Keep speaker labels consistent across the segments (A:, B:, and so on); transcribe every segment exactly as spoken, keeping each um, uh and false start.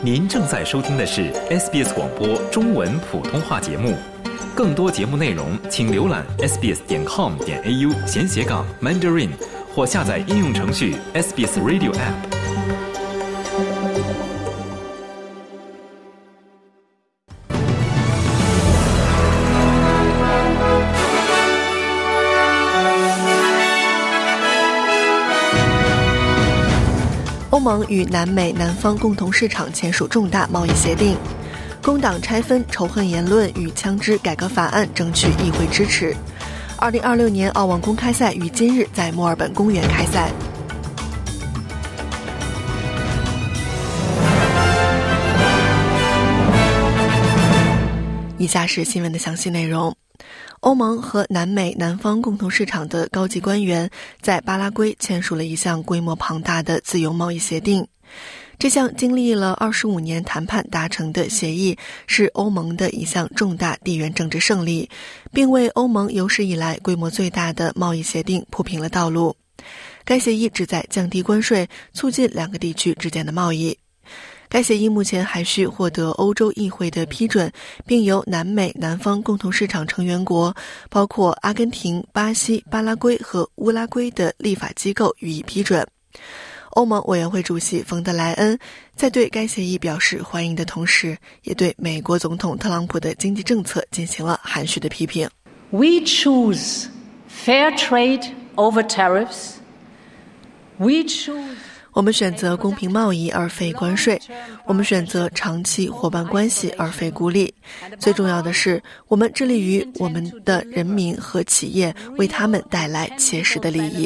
A: 您正在收听的是 S B S 广播中文普通话节目。更多节目内容请浏览 s b s 点 com 点 a u 闲斜杠 Mandarin 或下载应用程序 S B S Radio App。
B: 欧盟与南美南方共同市场签署重大贸易协定，工党拆分仇恨言论与枪支改革法案争取议会支持。二零二六年澳网公开赛于今日在墨尔本公园开赛。以下是新闻的详细内容。欧盟和南美南方共同市场的高级官员在巴拉圭签署了一项规模庞大的自由贸易协定。这项经历了二十五年谈判达成的协议是欧盟的一项重大地缘政治胜利，并为欧盟有史以来规模最大的贸易协定铺平了道路。该协议旨在降低关税，促进两个地区之间的贸易。该协议目前还需获得欧洲议会的批准，并由南美南方共同市场成员国，包括阿根廷、巴西、巴拉圭和乌拉圭的立法机构予以批准。欧盟委员会主席冯德莱恩在对该协议表示欢迎的同时，也对美国总统特朗普的经济政策进行了含蓄的批评。
C: We choose fair trade over tariffs. We choose
B: 我们选择公平贸易而非关税，我们选择长期伙伴关系而非孤立。最重要的是，我们致力于我们的人民和企业为他们带来切实的利益。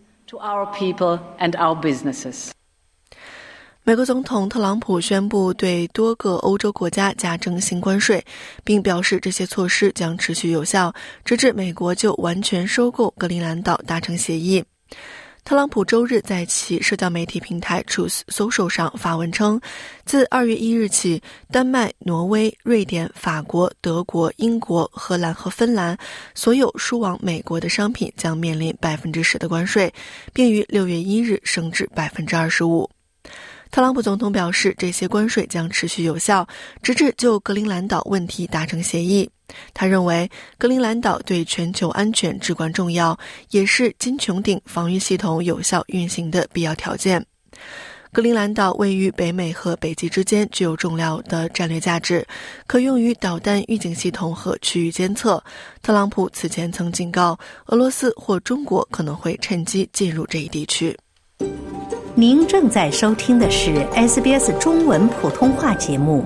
B: 美国总统特朗普宣布对多个欧洲国家加征新关税，并表示这些措施将持续有效，直至美国就完全收购格陵兰岛达成协议。特朗普周日在其社交媒体平台 Truth Social 上发文称，自二月一日起，丹麦、挪威、瑞典、法国、德国、英国、荷兰和芬兰所有输往美国的商品将面临 百分之十 的关税，并于六月一日升至 百分之二十五。特朗普总统表示，这些关税将持续有效，直至就格陵兰岛问题达成协议。他认为格陵兰岛对全球安全至关重要，也是金穹顶防御系统有效运行的必要条件。格陵兰岛位于北美和北极之间，具有重要的战略价值，可用于导弹预警系统和区域监测。特朗普此前曾警告，俄罗斯或中国可能会趁机进入这一地区。
D: 您正在收听的是 S B S 中文普通话节目。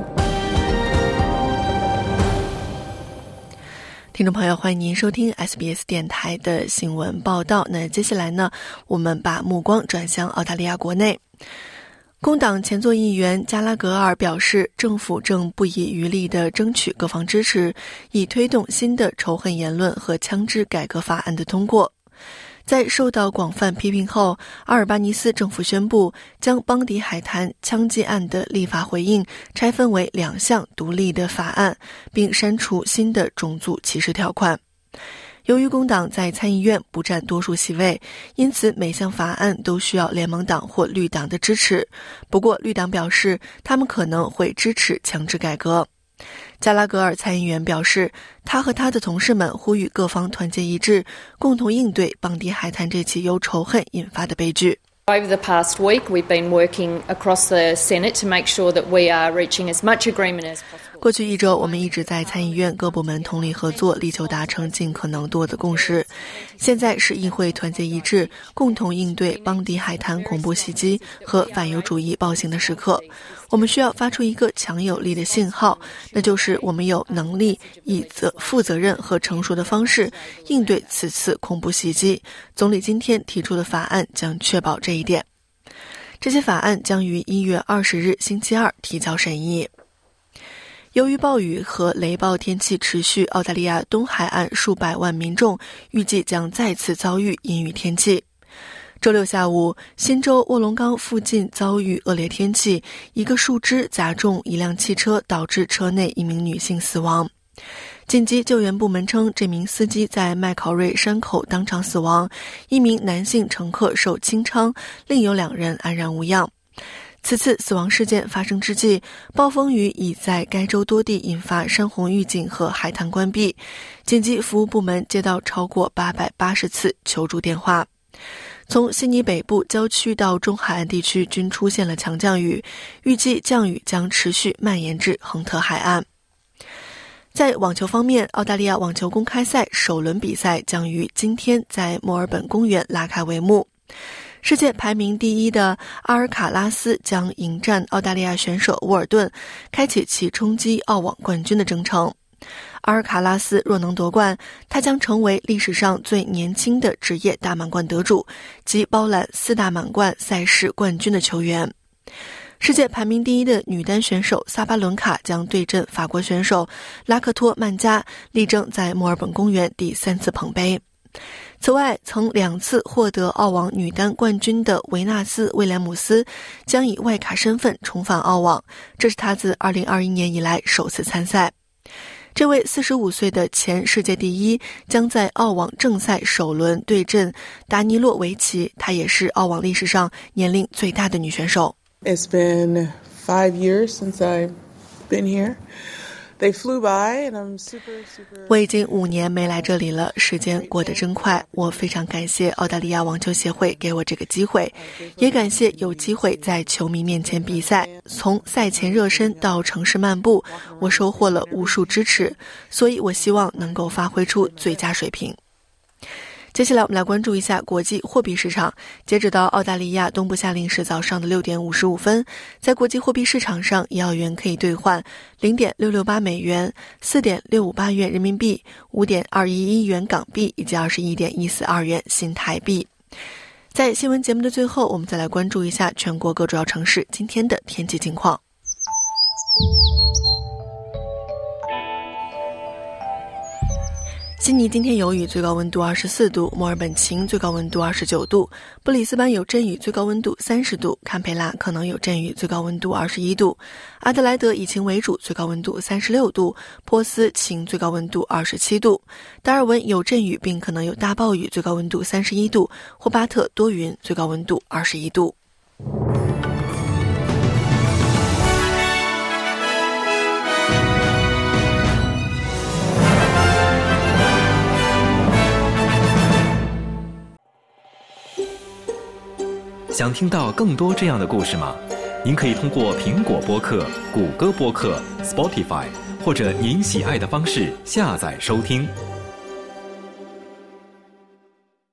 B: 听众朋友，欢迎您收听 S B S 电台的新闻报道。那接下来呢，我们把目光转向澳大利亚国内。工党前座议员加拉格尔表示，政府正不遗余力地争取各方支持，以推动新的仇恨言论和枪支改革法案的通过。在受到广泛批评后，阿尔巴尼斯政府宣布将邦迪海滩枪击案的立法回应拆分为两项独立的法案，并删除新的种族歧视条款。由于工党在参议院不占多数席位，因此每项法案都需要联盟党或绿党的支持。不过绿党表示，他们可能会支持枪支改革。加拉格尔参议员表示，他和他的同事们呼吁各方团结一致，共同应对邦迪海滩这起由仇恨引发的悲剧。
E: Over the past week, we've been working across the Senate to make sure that we are reaching as much agreement as possible.
B: 过去一周，我们一直在参议院各部门通力合作，力求达成尽可能多的共识。现在是议会团结一致，共同应对邦迪海滩恐怖袭击和反犹主义暴行的时刻。我们需要发出一个强有力的信号，那就是我们有能力以责负责任和成熟的方式应对此次恐怖袭击。总理今天提出的法案将确保这一点。这些法案将于一月二十日星期二提交审议。由于暴雨和雷暴天气持续，澳大利亚东海岸数百万民众预计将再次遭遇阴雨天气。周六下午，新州卧龙岗附近遭遇恶劣天气，一个树枝砸中一辆汽车，导致车内一名女性死亡。紧急救援部门称，这名司机在麦考瑞山口当场死亡，一名男性乘客受轻伤，另有两人安然无恙。 此次死亡事件发生之际，暴风雨已在该州多地引发山洪预警和海滩关闭，紧急服务部门接到超过八百八十次求助电话。从悉尼北部郊区到中海岸地区均出现了强降雨，预计降雨将持续蔓延至亨特海岸。在网球方面，澳大利亚网球公开赛首轮比赛将于今天在墨尔本公园拉开帷幕。世界排名第一的阿尔卡拉斯将迎战澳大利亚选手沃尔顿，开启其冲击澳网冠军的征程。阿尔卡拉斯若能夺冠，他将成为历史上最年轻的职业大满贯得主，及包揽四大满贯赛事冠军的球员。世界排名第一的女单选手萨巴伦卡将对阵法国选手拉克托曼加，力争在墨尔本公园第三次捧杯。此外，曾两次获得澳网女单冠军的维纳斯·威廉姆斯将以外卡身份重返澳网，这是他自二零二一年以来首次参赛。这位四十五岁的前世界第一将在澳网正赛首轮对阵达尼洛维奇，她也是澳网历史上年龄最大的女选手。
F: It's been five years since I've been here. They flew by and I'm super, super...
B: 我已经五年没来这里了，时间过得真快。我非常感谢澳大利亚网球协会给我这个机会，也感谢有机会在球迷面前比赛。从赛前热身到城市漫步，我收获了无数支持，所以我希望能够发挥出最佳水平。接下来我们来关注一下国际货币市场。截止到澳大利亚东部夏令时早上的六点五十五分，在国际货币市场上，一澳元可以兑换 零点六六八美元、四点六五八元人民币、五点二一一元港币以及二十一点一四二元新台币。在新闻节目的最后，我们再来关注一下全国各主要城市今天的天气情况。悉尼今天有雨，最高温度二十四度；墨尔本晴，最高温度二十九度；布里斯班有阵雨，最高温度三十度；堪培拉可能有阵雨，最高温度二十一度；阿德莱德以晴为主，最高温度三十六度；珀斯晴，最高温度二十七度；达尔文有阵雨并可能有大暴雨，最高温度三十一度；霍巴特多云，最高温度二十一度。
A: 想听到更多这样的故事吗？您可以通过苹果播客、谷歌播客、Spotify 或者您喜爱的方式下载收听。